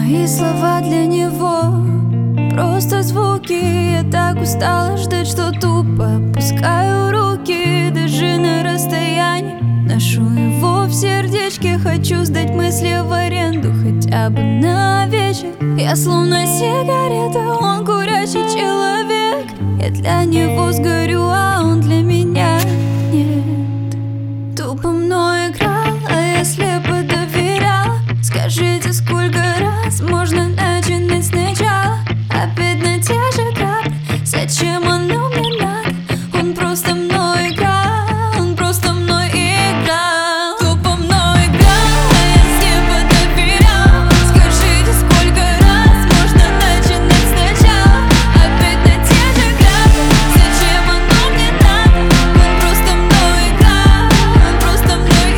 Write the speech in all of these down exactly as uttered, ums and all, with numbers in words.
Мои слова для него просто звуки. Я так устала ждать, что тупо опускаю руки. Даже на расстоянии ношу его в сердечке. Хочу сдать мысли в аренду хотя бы на вечер. Я словно сигарета, он курящий человек. Я для него сгорю, а он для меня нет. Тупо мной играл, а я слепо доверял. Скажите, сколько раз можно начинать сначала? Опять на те же грабли, зачем оно мне надо? Он просто мной играл, он просто мной играл. Тупо мной играл, а я слепо доверял. Скажите, сколько раз можно начинать сначала? Опять на те же грабли, зачем оно мне надо? Он просто мной играл, он просто мной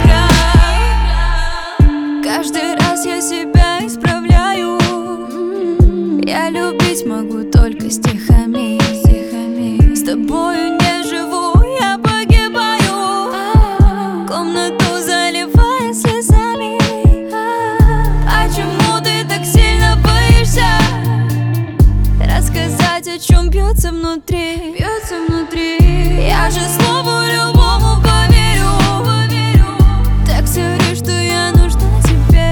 играл. Каждый раз я себя исправляю. Я любить могу только стихами. С тобою не живу, я погибаю. Комнату заливая слезами. Почему ты так сильно боишься рассказать, о чем бьется внутри? Бьется внутри. Я же слову любому поверю. Так сори, что я нужна тебе.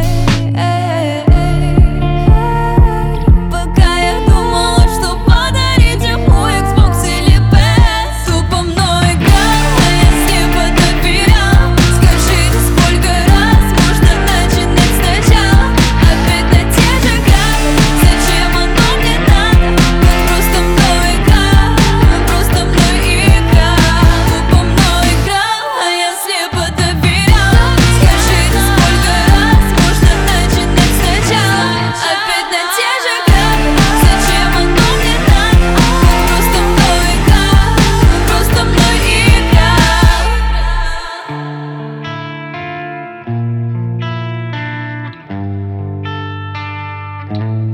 Пока я думала, что подарить ему Xbox или пи эс. Тупо мной играл, а я слепо доверял. Скажите, сколько раз можно начинать сначала? Опять на те же грабли, зачем оно мне надо? Он просто мной играл, он просто мной играл. Тупо мной играл, а я слепо доверял. Скажите, сколько раз можно начинать сначала? Опять на те же грабли, зачем оно мне надо? Он просто мной играл, он просто мной играл.